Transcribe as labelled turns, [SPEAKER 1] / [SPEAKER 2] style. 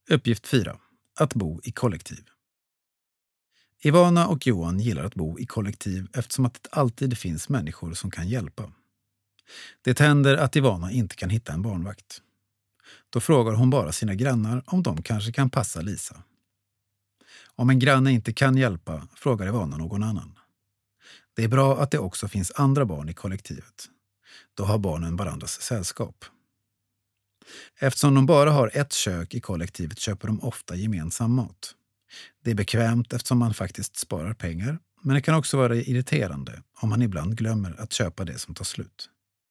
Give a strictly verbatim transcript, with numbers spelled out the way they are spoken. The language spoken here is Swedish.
[SPEAKER 1] Uppgift fyra. Att bo i kollektiv. Ivana och Johan gillar att bo i kollektiv eftersom att det alltid finns människor som kan hjälpa. Det händer att Ivana inte kan hitta en barnvakt. Då frågar hon bara sina grannar om de kanske kan passa Lisa. Om en granne inte kan hjälpa frågar Ivana någon annan. Det är bra att det också finns andra barn i kollektivet. Då har barnen varandras sällskap. Eftersom de bara har ett kök i kollektivet köper de ofta gemensam mat. Det är bekvämt eftersom man faktiskt sparar pengar, men det kan också vara irriterande om man ibland glömmer att köpa det som tar slut.